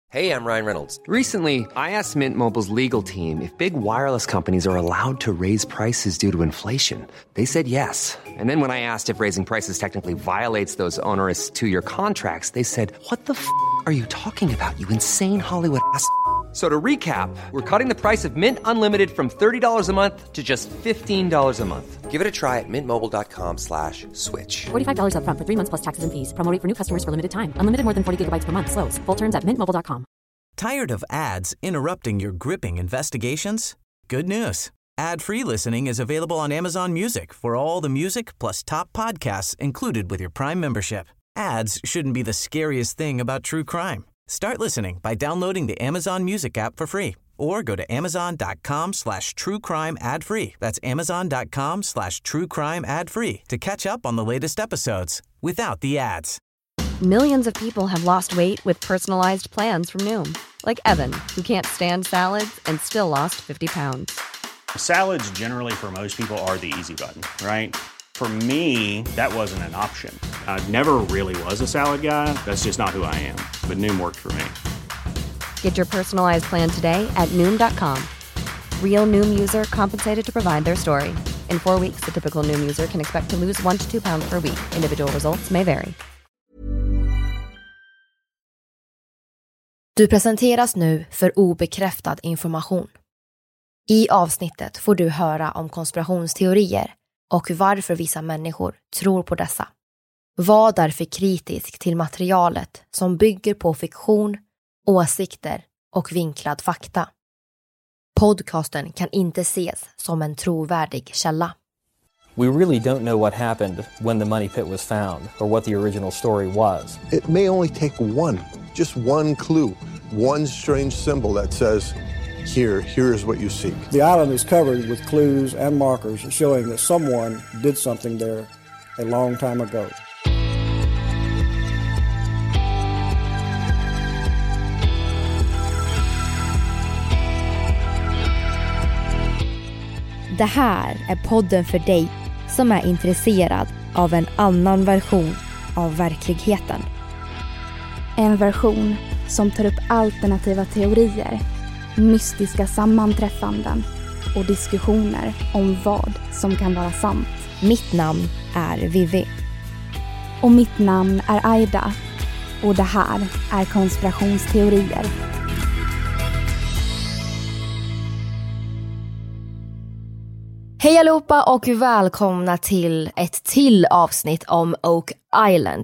Hey, I'm Ryan Reynolds. Recently, I asked Mint Mobile's legal team if big wireless companies are allowed to raise prices due to inflation. They said yes. And then when I asked if raising prices technically violates those onerous two-year contracts, they said, "What the are you talking about, you insane Hollywood ass?" So to recap, we're cutting the price of Mint Unlimited from $30 a month to just $15 a month. Give it a try at mintmobile.com/switch. $45 up front for 3 months plus taxes and fees. Promo rate for new customers for limited time. Unlimited more than 40 gigabytes per month. Slows full terms at mintmobile.com. Tired of ads interrupting your gripping investigations? Good news. Ad-free listening is available on Amazon Music for all the music plus top podcasts included with your Prime membership. Ads shouldn't be the scariest thing about true crime. Start listening by downloading the Amazon Music app for free or go to amazon.com/truecrime ad-free. That's amazon.com/truecrime ad-free to catch up on the latest episodes without the ads. Millions of people have lost weight with personalized plans from Noom. Like Evan, who can't stand salads and still lost 50 pounds. Salads generally for most people are the easy button, right? For me, that wasn't an option. I never really was a salad guy. That's just not who I am. But Noom worked for me. Get your personalized plan today at Noom.com. Real Noom user compensated to provide their story. In 4 weeks, the typical Noom user can expect to lose 1 to 2 pounds per week. Individual results may vary. Du presenteras nu för obekräftad information. I avsnittet får du höra om konspirationsteorier och varför vissa människor tror på dessa. Var därför kritisk till materialet som bygger på fiktion, åsikter och vinklad fakta. Podcasten kan inte ses som en trovärdig källa. We really don't know what happened when the money pit was found or what the original story was. It may only take just one clue, one strange symbol that says, here is what you seek. The island is covered with clues and markers showing that someone did something there a long time ago. Det här är podden för dig som är intresserad av en annan version av verkligheten. En version som tar upp alternativa teorier, mystiska sammanträffanden och diskussioner om vad som kan vara sant. Mitt namn är Vivi. Och mitt namn är Aida. Och det här är konspirationsteorier. Hej allihopa och välkomna till ett till avsnitt om Oak Island.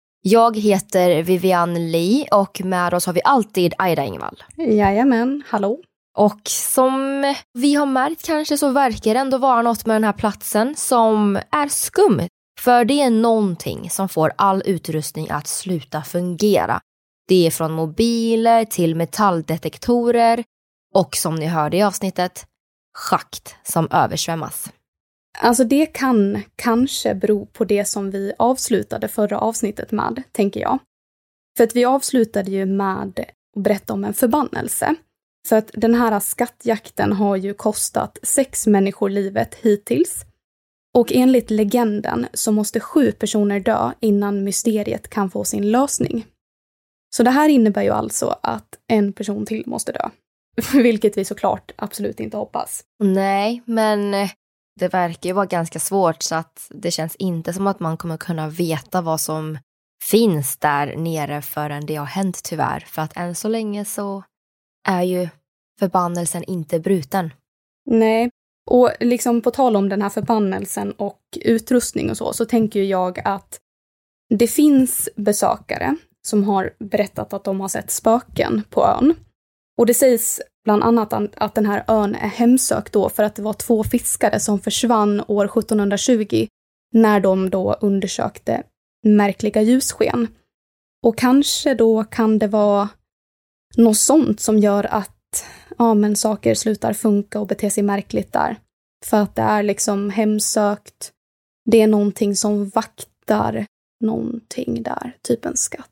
Jag heter Vivian Lee och med oss har vi alltid Aida Engvall. Jajamän, hallå. Och som vi har märkt kanske så verkar det ändå vara något med den här platsen som är skumt. För det är någonting som får all utrustning att sluta fungera. Det är från mobiler till metalldetektorer och som ni hörde i avsnittet, schakt som översvämmas. Alltså det kan kanske bero på det som vi avslutade förra avsnittet med, tänker jag. För att vi avslutade ju med att berätta om en förbannelse. För att den här skattjakten har ju kostat 6 människor livet hittills. Och enligt legenden så måste 7 personer dö innan mysteriet kan få sin lösning. Så det här innebär ju alltså att en person till måste dö. Vilket vi såklart absolut inte hoppas. Nej, men det verkar ju vara ganska svårt så att det känns inte som att man kommer kunna veta vad som finns där nere förrän det har hänt tyvärr. För att än så länge så är ju förbannelsen inte bruten. Nej, och liksom på tal om den här förbannelsen och utrustning och så tänker jag att det finns besökare som har berättat att de har sett spöken på ön. Och det sägs bland annat att den här ön är hemsökt då för att det var 2 fiskare som försvann år 1720 när de då undersökte märkliga ljussken. Och kanske då kan det vara något sånt som gör att saker slutar funka och bete sig märkligt där. För att det är liksom hemsökt. Det är någonting som vaktar någonting där, typ en skatt.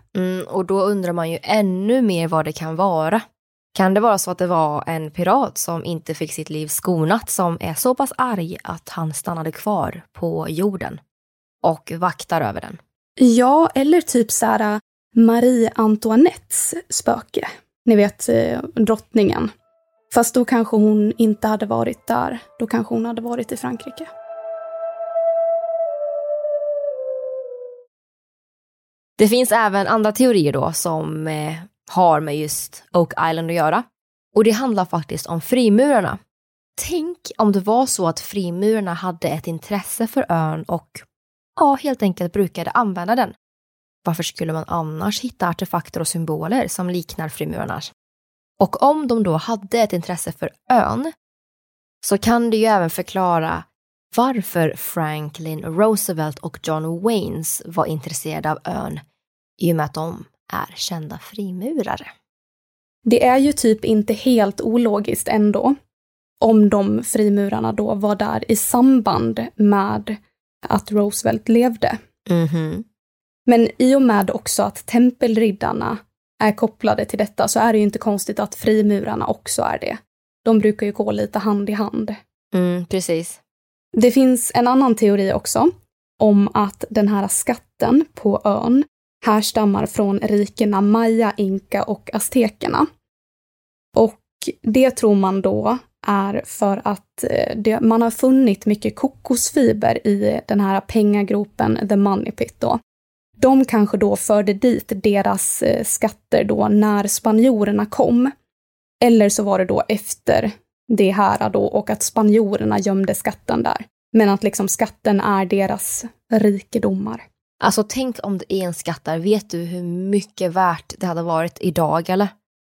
Och då undrar man ju ännu mer vad det kan vara. Kan det vara så att det var en pirat som inte fick sitt liv skonat som är så pass arg att han stannade kvar på jorden och vaktar över den? Ja, eller typ så här Marie Antoinettes spöke. Ni vet, drottningen. Fast då kanske hon inte hade varit där. Då kanske hon hade varit i Frankrike. Det finns även andra teorier då som har med just Oak Island att göra. Och det handlar faktiskt om frimurarna. Tänk om det var så att frimurarna hade ett intresse för ön och helt enkelt brukade använda den. Varför skulle man annars hitta artefakter och symboler som liknar frimurarna? Och om de då hade ett intresse för ön så kan det ju även förklara varför Franklin Roosevelt och John Waynes var intresserade av ön i och med att de är kända frimurare. Det är ju typ inte helt ologiskt ändå om de frimurarna då var där i samband med att Roosevelt levde. Mhm. Men i och med också att tempelriddarna är kopplade till detta så är det ju inte konstigt att frimurarna också är det. De brukar ju gå lite hand i hand. Precis. Det finns en annan teori också om att den här skatten på ön härstammar från rikena Maya, Inka och aztekerna. Och det tror man då är för att man har funnit mycket kokosfiber i den här pengagropen The Money Pit då. De kanske då förde dit deras skatter då när spanjorerna kom. Eller så var det då efter det här då och att spanjorerna gömde skatten där. Men att liksom skatten är deras rikedomar. Alltså tänk om det är en skatt där. Vet du hur mycket värt det hade varit idag eller?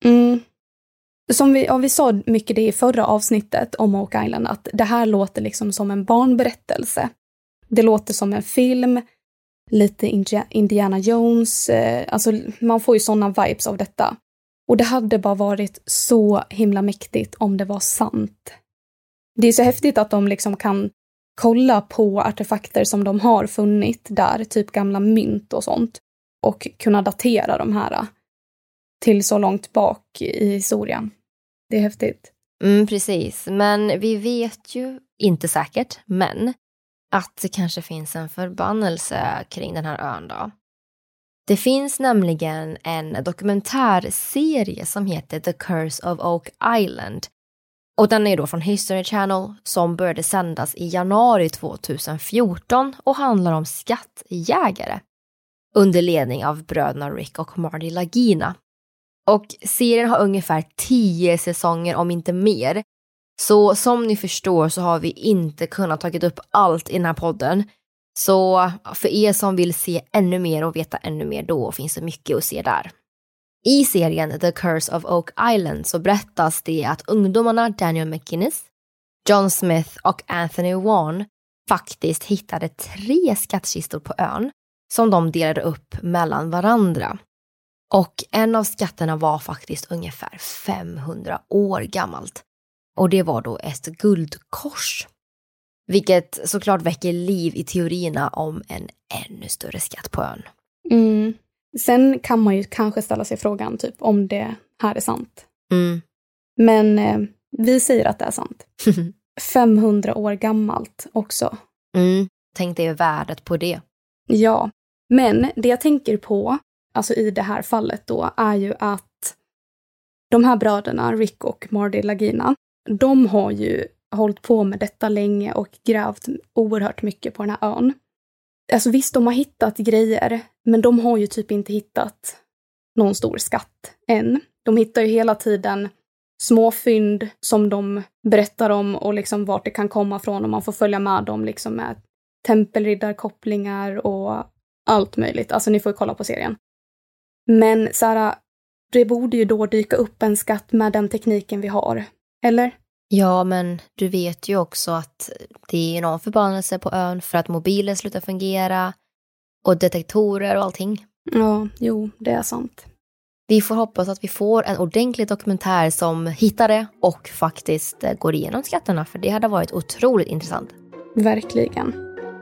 Som vi sa mycket det i förra avsnittet om Oak Island. Att det här låter liksom som en barnberättelse. Det låter som en film. Lite Indiana Jones. Alltså man får ju sådana vibes av detta. Och det hade bara varit så himla mäktigt om det var sant. Det är så häftigt att de liksom kan kolla på artefakter som de har funnit där. Typ gamla mynt och sånt. Och kunna datera de här till så långt bak i historien. Det är häftigt. Precis. Men vi vet ju inte säkert. Men att det kanske finns en förbannelse kring den här ön då. Det finns nämligen en dokumentärserie som heter The Curse of Oak Island. Och den är då från History Channel som började sändas i januari 2014 och handlar om skattjägare. Under ledning av bröderna Rick och Marty Lagina. Och serien har ungefär 10 säsonger om inte mer. Så som ni förstår så har vi inte kunnat tagit upp allt i den här podden. Så för er som vill se ännu mer och veta ännu mer då finns det mycket att se där. I serien The Curse of Oak Island så berättas det att ungdomarna Daniel McInnes, John Smith och Anthony Wan faktiskt hittade 3 skattkistor på ön som de delade upp mellan varandra. Och en av skatterna var faktiskt ungefär 500 år gammalt. Och det var då ett guldkors. Vilket såklart väcker liv i teorierna om en ännu större skatt på ön. Sen kan man ju kanske ställa sig frågan typ om det här är sant. Men vi säger att det är sant. 500 år gammalt också. Tänk dig värdet på det. Ja, men det jag tänker på, alltså i det här fallet då, är ju att de här bröderna, Rick och Marty Lagina, de har ju hållit på med detta länge och grävt oerhört mycket på den här ön. Alltså visst, de har hittat grejer, men de har ju typ inte hittat någon stor skatt än. De hittar ju hela tiden småfynd som de berättar om och liksom vart det kan komma från och man får följa med dem liksom med tempelriddarkopplingar och allt möjligt. Alltså ni får ju kolla på serien. Men så här, det borde ju då dyka upp en skatt med den tekniken vi har, eller? Ja, men du vet ju också att det är någon förbannelse på ön för att mobiler slutar fungera och detektorer och allting. Ja, jo, det är sant. Vi får hoppas att vi får en ordentlig dokumentär som hittar det och faktiskt går igenom skatterna, för det hade varit otroligt intressant. Verkligen.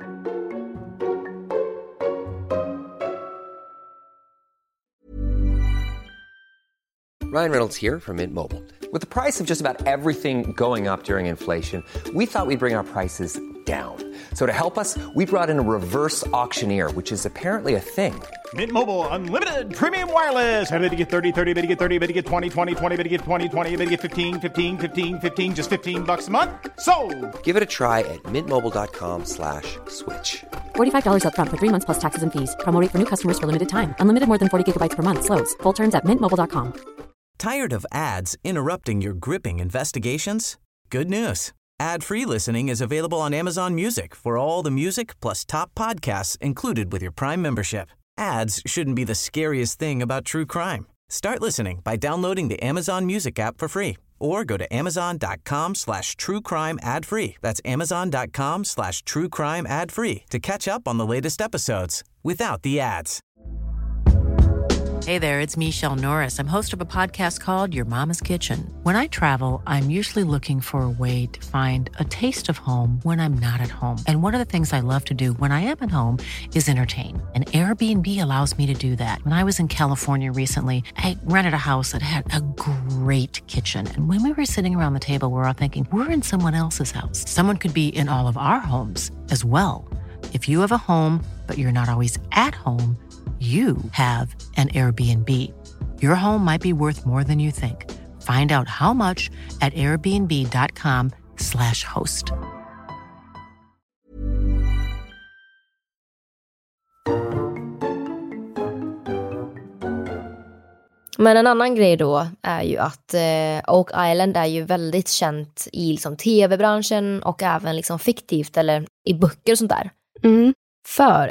Ryan Reynolds here from Mint Mobile. With the price of just about everything going up during inflation, we thought we'd bring our prices down. So to help us, we brought in a reverse auctioneer, which is apparently a thing. Mint Mobile Unlimited Premium Wireless. How to get 30, 30, how to get 30, how to get 20, 20, 20, how to get 20, 20, how to get 15, 15, 15, 15, just $15 a month? Sold! Give it a try at mintmobile.com/switch. $45 up front for 3 months plus taxes and fees. Promo rate for new customers for limited time. Unlimited more than 40 gigabytes per month. Slows full terms at mintmobile.com. Tired of ads interrupting your gripping investigations? Good news. Ad-free listening is available on Amazon Music for all the music plus top podcasts included with your Prime membership. Ads shouldn't be the scariest thing about true crime. Start listening by downloading the Amazon Music app for free or go to amazon.com/truecrime ad-free. That's amazon.com/truecrime ad-free to catch up on the latest episodes without the ads. Hey there, it's Michelle Norris. I'm host of a podcast called Your Mama's Kitchen. When I travel, I'm usually looking for a way to find a taste of home when I'm not at home. And one of the things I love to do when I am at home is entertain. And Airbnb allows me to do that. When I was in California recently, I rented a house that had a great kitchen. And when we were sitting around the table, we were all thinking, we're in someone else's house. Someone could be in all of our homes as well. If you have a home, but you're not always at home, you have an Airbnb. Your home might be worth more than you think. Find out how much at airbnb.com/host. Men en annan grej då är ju att Oak Island är ju väldigt känt i liksom tv-branschen och även liksom fiktivt eller i böcker och sånt där. Mm. För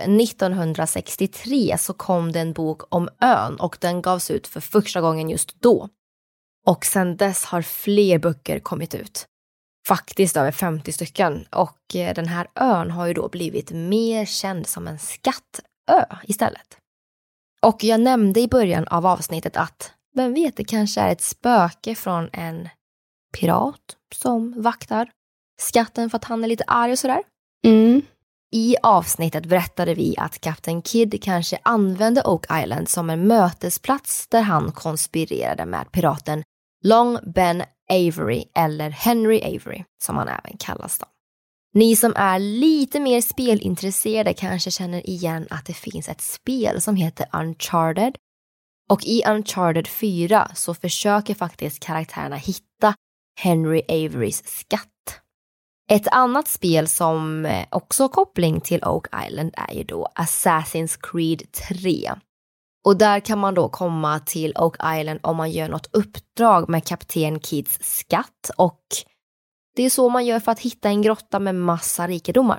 1963 så kom det en bok om ön och den gavs ut för första gången just då. Och sedan dess har fler böcker kommit ut. Faktiskt över 50 stycken. Och den här ön har ju då blivit mer känd som en skattö istället. Och jag nämnde i början av avsnittet att, vem vet, det kanske är ett spöke från en pirat som vaktar skatten för att han är lite arg och sådär. Mm. I avsnittet berättade vi att Captain Kidd kanske använde Oak Island som en mötesplats där han konspirerade med piraten Long Ben Avery eller Henry Avery som han även kallas då. Ni som är lite mer spelintresserade kanske känner igen att det finns ett spel som heter Uncharted. Och i Uncharted 4 så försöker faktiskt karaktärerna hitta Henry Averys skatt. Ett annat spel som också har koppling till Oak Island är ju då Assassin's Creed 3. Och där kan man då komma till Oak Island om man gör något uppdrag med Kapten Kidds skatt. Och det är så man gör för att hitta en grotta med massa rikedomar.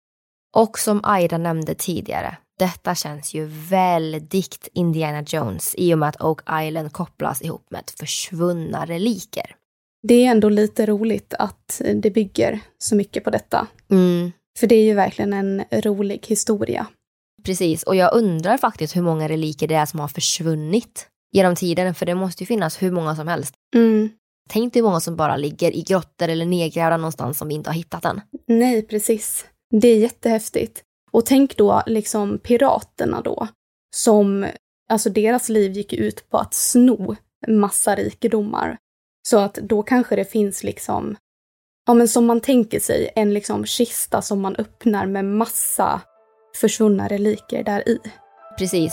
Och som Aida nämnde tidigare, detta känns ju väldigt Indiana Jones i och med att Oak Island kopplas ihop med försvunna reliker. Det är ändå lite roligt att det bygger så mycket på detta. Mm. För det är ju verkligen en rolig historia. Precis, och jag undrar faktiskt hur många reliker det är som har försvunnit genom tiden. För det måste ju finnas hur många som helst. Mm. Tänk dig hur många som bara ligger i grottor eller nedgrävda någonstans som vi inte har hittat än. Nej, precis. Det är jättehäftigt. Och tänk då liksom piraterna då. Som, alltså deras liv gick ut på att sno massa rikedomar. Så att då kanske det finns liksom, ja men som man tänker sig, en liksom kista som man öppnar med massa försvunna reliker där i. Precis.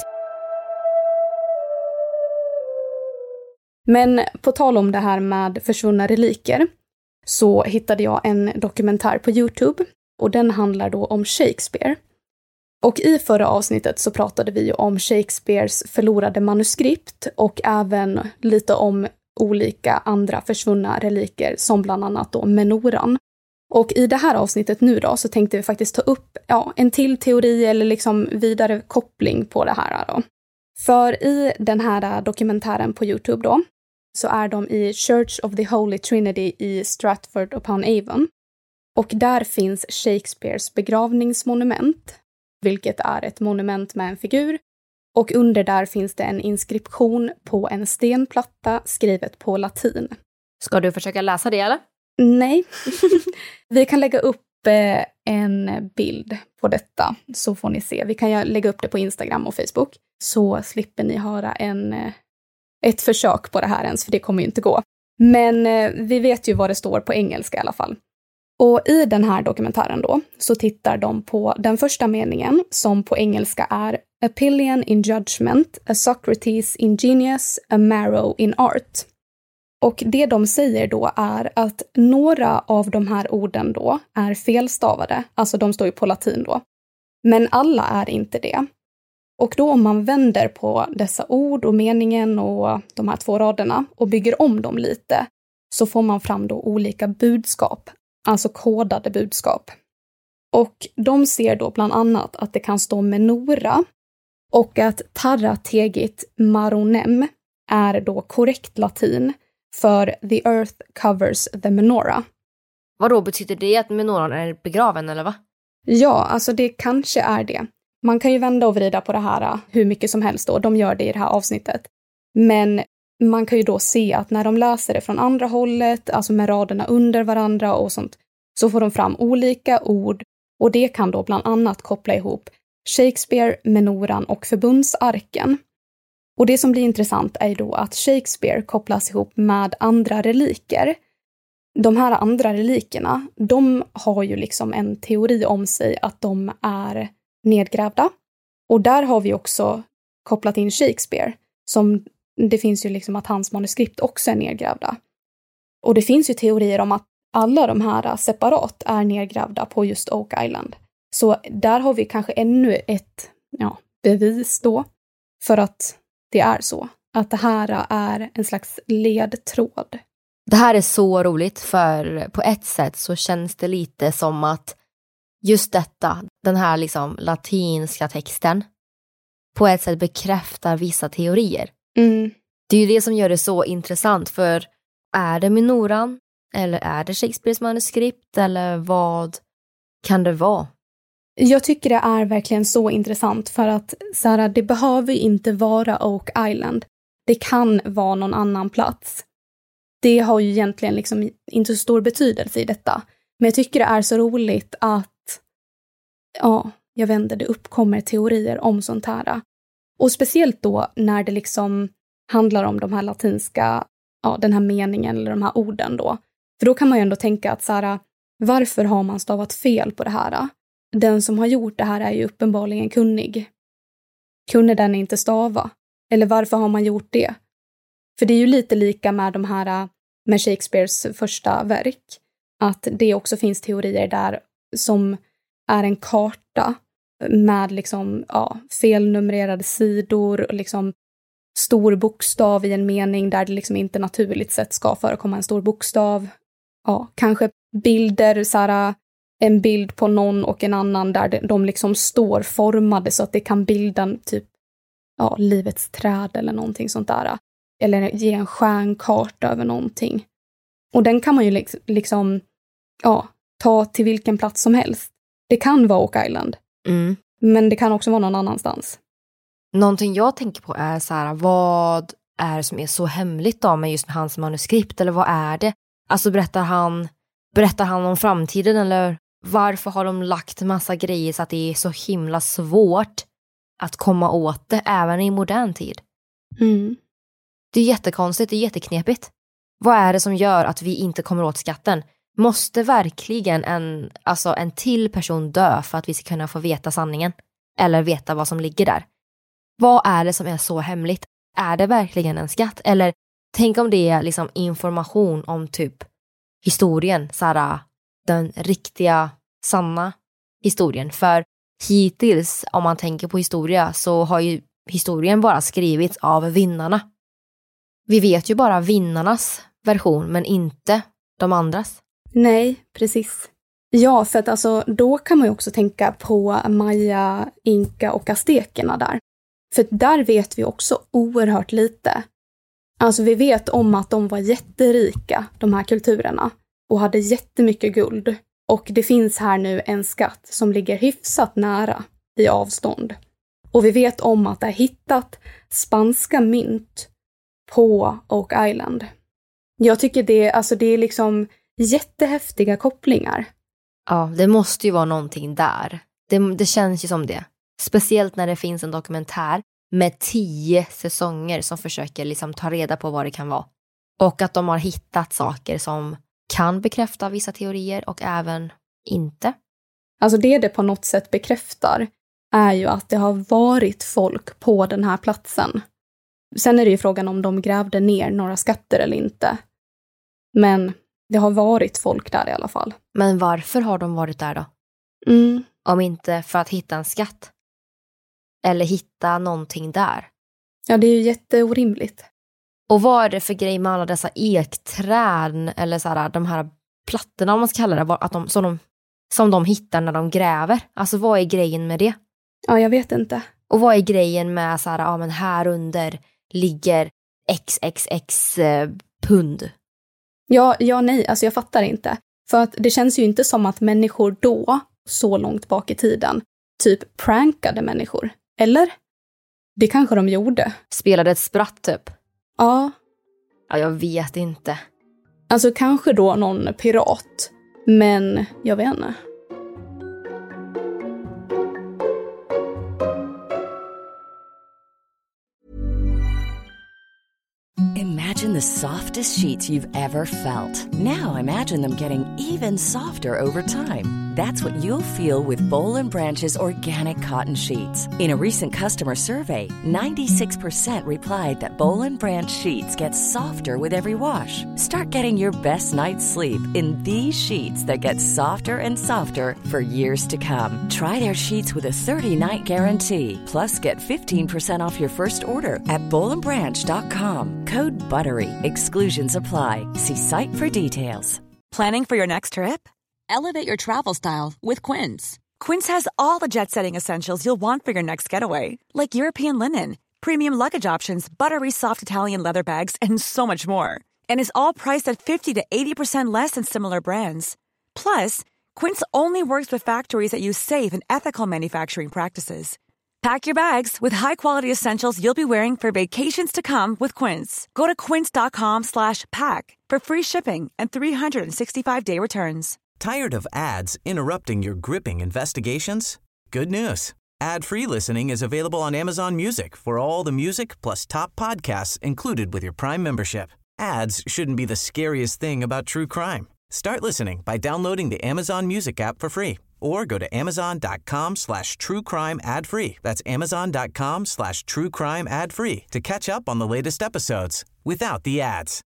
Men på tal om det här med försvunna reliker så hittade jag en dokumentär på YouTube och den handlar då om Shakespeare. Och i förra avsnittet så pratade vi ju om Shakespeares förlorade manuskript och även lite om olika andra försvunna reliker som bland annat då menoran. Och i det här avsnittet nu då så tänkte vi faktiskt ta upp en till teori eller liksom vidare koppling på det här då. För i den här dokumentären på YouTube då så är de i Church of the Holy Trinity i Stratford-upon-Avon. Och där finns Shakespeares begravningsmonument, vilket är ett monument med en figur. Och under där finns det en inskription på en stenplatta skrivet på latin. Ska du försöka läsa det eller? Nej. Vi kan lägga upp en bild på detta så får ni se. Vi kan lägga upp det på Instagram och Facebook så slipper ni höra ett försök på det här ens, för det kommer ju inte gå. Men vi vet ju vad det står på engelska i alla fall. Och i den här dokumentären då så tittar de på den första meningen som på engelska är A pillion in judgment, a Socrates in genius, a marrow in art. Och det de säger då är att några av de här orden då är felstavade, alltså de står ju på latin då. Men alla är inte det. Och då om man vänder på dessa ord och meningen och de här 2 raderna och bygger om dem lite så får man fram då olika budskap, alltså kodade budskap. Och de ser då bland annat att det kan stå menora och att tarra tegit maronem är då korrekt latin för the earth covers the menorah. Vad då betyder det att menoran är begraven eller va? Ja, alltså det kanske är det. Man kan ju vända och vrida på det här hur mycket som helst då. De gör det i det här avsnittet. Men man kan ju då se att när de läser det från andra hållet, alltså med raderna under varandra och sånt, så får de fram olika ord och det kan då bland annat koppla ihop Shakespeare, menoran och förbundsarken. Och det som blir intressant är då att Shakespeare kopplas ihop med andra reliker. De här andra relikerna, de har ju liksom en teori om sig att de är nedgrävda. Och där har vi också kopplat in Shakespeare, som det finns ju liksom att hans manuskript också är nedgrävda. Och det finns ju teorier om att alla de här separat är nedgrävda på just Oak Island. Så där har vi kanske ännu ett bevis då för att det är så. Att det här är en slags ledtråd. Det här är så roligt för på ett sätt så känns det lite som att just detta, den här liksom latinska texten på ett sätt bekräftar vissa teorier. Mm. Det är ju det som gör det så intressant, för är det menoran eller är det Shakespeares manuskript eller vad kan det vara? Jag tycker det är verkligen så intressant för att så här, det behöver inte vara Oak Island. Det kan vara någon annan plats. Det har ju egentligen liksom inte så stor betydelse i detta. Men jag tycker det är så roligt att jag vet inte, det uppkommer teorier om sånt här. Och speciellt då när det liksom handlar om de här latinska, den här meningen eller de här orden då. För då kan man ju ändå tänka att så här, varför har man stavat fel på det här? Den som har gjort det här är ju uppenbarligen kunnig. Kunde den inte stava? Eller varför har man gjort det? För det är ju lite lika med de här, med Shakespeares första verk. Att det också finns teorier där som är en karta med liksom, felnumrerade sidor och liksom stor bokstav i en mening där det liksom inte naturligt sett ska förekomma en stor bokstav. Ja, kanske bilder, så här, en bild på någon och en annan där de liksom står formade så att det kan bilda typ livets träd eller någonting sånt där. Eller ge en stjärnkarta över någonting. Och den kan man ju liksom ta till vilken plats som helst. Det kan vara Oak Island. Mm. Men det kan också vara någon annanstans. Någonting jag tänker på är så här, vad är det som är så hemligt då med just hans manuskript? Eller vad är det? Alltså berättar han om framtiden eller varför har de lagt massa grejer så att det är så himla svårt att komma åt det även i modern tid? Mm. Det är jättekonstigt, det är jätteknepigt. Vad är det som gör att vi inte kommer åt skatten? Måste verkligen en till person dö för att vi ska kunna få veta sanningen? Eller veta vad som ligger där? Vad är det som är så hemligt? Är det verkligen en skatt? Eller tänk om det är liksom information om typ historien, såhär, den riktiga, sanna historien. För hittills, om man tänker på historia, så har ju historien bara skrivits av vinnarna. Vi vet ju bara vinnarnas version, men inte de andras. Nej, precis. Ja, för att alltså, då kan man ju också tänka på Maya, Inka och aztekerna där. För där vet vi också oerhört lite. Alltså vi vet om att de var jätterika, de här kulturerna. Och hade jättemycket guld. Och det finns här nu en skatt som ligger hyfsat nära i avstånd. Och vi vet om att det är hittat spanska mynt på Oak Island. Jag tycker det är liksom jättehäftiga kopplingar. Ja, det måste ju vara någonting där. Det känns ju som det. Speciellt när det finns en dokumentär med 10 säsonger som försöker liksom ta reda på vad det kan vara. Och att de har hittat saker som kan bekräfta vissa teorier och även inte. Alltså det på något sätt bekräftar är ju att det har varit folk på den här platsen. Sen är det ju frågan om de grävde ner några skatter eller inte. Men det har varit folk där i alla fall. Men varför har de varit där då? Om inte för att hitta en skatt. Eller hitta någonting där. Ja, det är ju jätteorimligt. Och vad är det för grej med alla dessa ekträd eller så här, de här plattorna, om man ska kalla det, att som de hittar när de gräver? Alltså vad är grejen med det? Ja, jag vet inte. Och vad är grejen med så här, ja men här under ligger XXX pund? Ja, nej, alltså jag fattar inte. För att det känns ju inte som att människor då, så långt bak i tiden, typ prankade människor. Eller? Det kanske de gjorde. Spelade ett spratt typ? Ja. Ja, jag vet inte. Alltså kanske då någon pirat. Men jag vet inte. Imagine the softest sheets you've ever felt. Now imagine them getting even softer over time. That's what you'll feel with Boll & Branch's organic cotton sheets. In a recent customer survey, 96% replied that Boll & Branch sheets get softer with every wash. Start getting your best night's sleep in these sheets that get softer and softer for years to come. Try their sheets with a 30-night guarantee. Plus, get 15% off your first order at bollandbranch.com. Code BUTTERY. Exclusions apply. See site for details. Planning for your next trip? Elevate your travel style with Quince. Quince has all the jet-setting essentials you'll want for your next getaway, like European linen, premium luggage options, buttery soft Italian leather bags, and so much more. And is all priced at 50 to 80% less than similar brands. Plus, Quince only works with factories that use safe and ethical manufacturing practices. Pack your bags with high-quality essentials you'll be wearing for vacations to come with Quince. Go to quince.com/pack for free shipping and 365-day returns. Tired of ads interrupting your gripping investigations? Good news. Ad-free listening is available on Amazon Music for all the music plus top podcasts included with your Prime membership. Ads shouldn't be the scariest thing about true crime. Start listening by downloading the Amazon Music app for free or go to amazon.com/truecrime ad-free. That's amazon.com/truecrime ad-free to catch up on the latest episodes without the ads.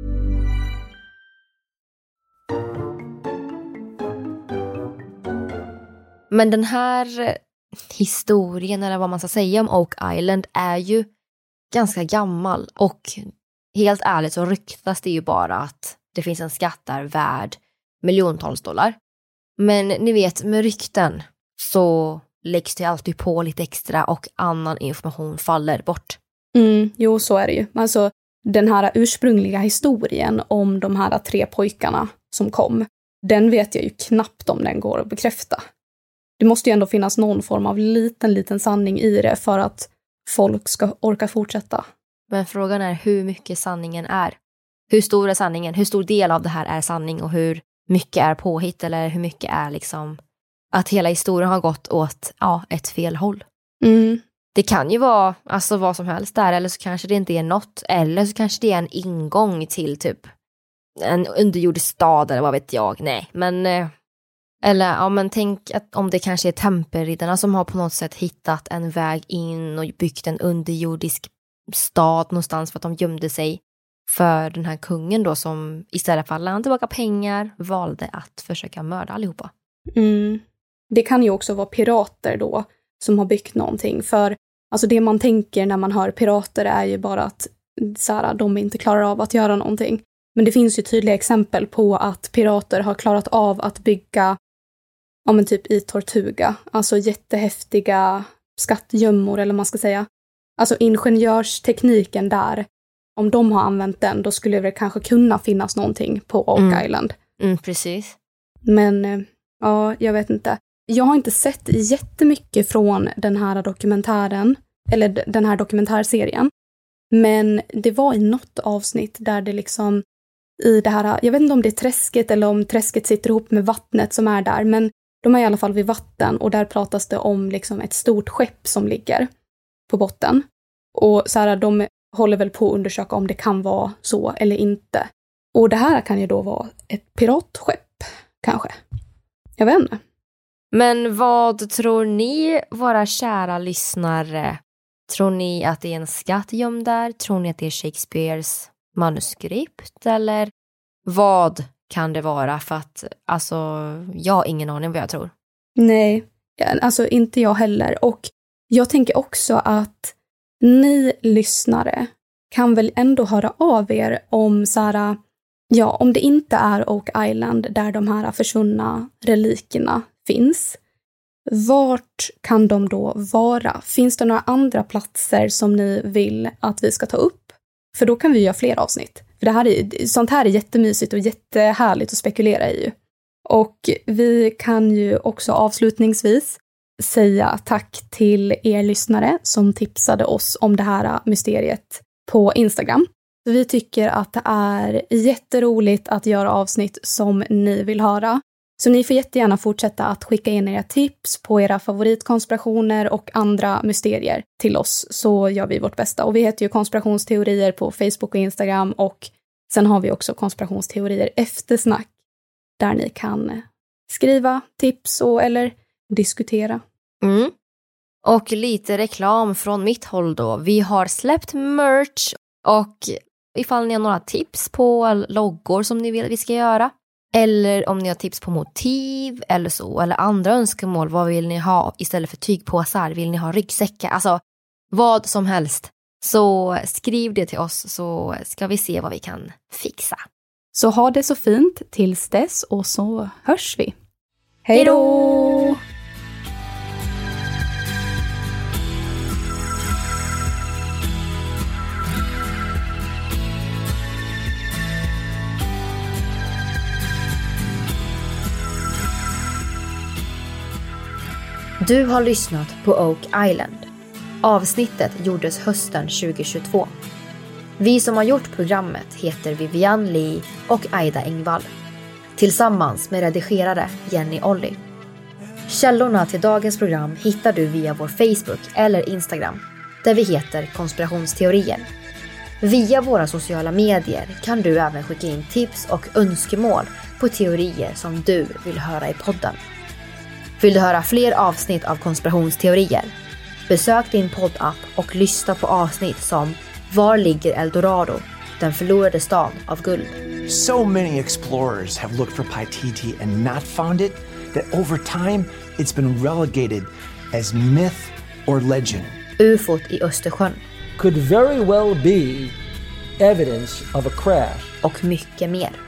Men den här historien, eller vad man ska säga, om Oak Island är ju ganska gammal. Och helt ärligt så ryktas det ju bara att det finns en skatt där värd miljontals dollar. Men ni vet, med rykten så läggs det alltid på lite extra och annan information faller bort. Jo, så är det ju. Alltså, den här ursprungliga historien om de här 3 pojkarna som kom, den vet jag ju knappt om den går att bekräfta. Det måste ju ändå finnas någon form av liten sanning i det för att folk ska orka fortsätta. Men frågan är hur mycket sanningen är. Hur stor är sanningen? Hur stor del av det här är sanning och hur mycket är påhitt, eller hur mycket är liksom att hela historien har gått åt ett fel håll. Det kan ju vara alltså vad som helst där, eller så kanske det inte är något, eller så kanske det är en ingång till typ en underjordisk stad eller vad vet jag. Nej, men men tänk att om det kanske är tempelriddarna som har på något sätt hittat en väg in och byggt en underjordisk stad någonstans för att de gömde sig för den här kungen då, som istället för att lämna tillbaka pengar valde att försöka mörda allihopa. Det kan ju också vara pirater då som har byggt någonting, för alltså det man tänker när man hör pirater är ju bara att de inte klarar av att göra någonting. Men det finns ju tydliga exempel på att pirater har klarat av att bygga typ i Tortuga, alltså jättehäftiga skattgömmor, eller man ska säga. Alltså ingenjörstekniken där, om de har använt den, då skulle det kanske kunna finnas någonting på Oak Island. Precis. Men jag vet inte. Jag har inte sett jättemycket från den här dokumentären, eller den här dokumentärserien. Men det var i något avsnitt där det liksom i det här, jag vet inte om det är träsket eller om träsket sitter ihop med vattnet som är där, men de är i alla fall vid vatten, och där pratas det om liksom ett stort skepp som ligger på botten. Och de håller väl på att undersöka om det kan vara så eller inte. Och det här kan ju då vara ett piratskepp, kanske. Jag vet inte. Men vad tror ni, våra kära lyssnare? Tror ni att det är en skatt gömd där? Tror ni att det är Shakespeares manuskript? Eller vad kan det vara? För att, alltså, jag har ingen aning vad jag tror. Nej, alltså inte jag heller. Och jag tänker också att ni lyssnare kan väl ändå höra av er om så här, ja, om det inte är Oak Island där de här försvunna relikerna finns. Vart kan de då vara? Finns det några andra platser som ni vill att vi ska ta upp? För då kan vi göra fler avsnitt. För sånt här är jättemysigt och jättehärligt att spekulera i. Och vi kan ju också avslutningsvis säga tack till er lyssnare som tipsade oss om det här mysteriet på Instagram. Vi tycker att det är jätteroligt att göra avsnitt som ni vill höra. Så ni får jättegärna fortsätta att skicka in era tips på era favoritkonspirationer och andra mysterier till oss, så gör vi vårt bästa. Och vi heter ju konspirationsteorier på Facebook och Instagram, och sen har vi också konspirationsteorier eftersnack där ni kan skriva tips eller diskutera. Mm. Och lite reklam från mitt håll då. Vi har släppt merch, och ifall ni har några tips på loggor som ni vill att vi ska göra, eller om ni har tips på motiv eller så, eller andra önskemål, vad vill ni ha istället för tygpåsar? Vill ni ha ryggsäckar? Alltså vad som helst. Så skriv det till oss, så ska vi se vad vi kan fixa. Så ha det så fint tills dess, och så hörs vi. Hej då! Du har lyssnat på Oak Island. Avsnittet gjordes hösten 2022. Vi som har gjort programmet heter Vivian Lee och Aida Engvall. Tillsammans med redigerare Jenny Olli. Källorna till dagens program hittar du via vår Facebook eller Instagram, där vi heter Konspirationsteorier. Via våra sociala medier kan du även skicka in tips och önskemål på teorier som du vill höra i podden. Vill du höra fler avsnitt av konspirationsteorier? Besök din poddapp och lyssna på avsnitt som Var ligger Eldorado? Den förlorade stan av guld. So many explorers have looked for Paititi and not found it that over time it's been relegated as myth or legend. UFOt i Östersjön. Could very well be evidence of a crash. Och mycket mer.